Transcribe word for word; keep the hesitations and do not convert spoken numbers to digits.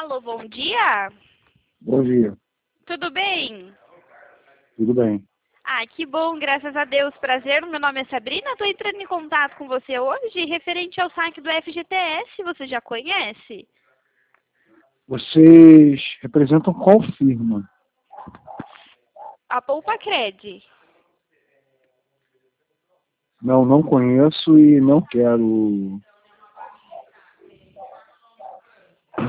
Alô, bom dia. Bom dia, Tudo bem? tudo bem. Ah, que bom, graças a Deus. Prazer, meu nome é Sabrina. Estou entrando em contato com você hoje referente ao saque do F G T S. Você já conhece? Vocês representam qual firma? A Poupa Cred. Não, não conheço e não quero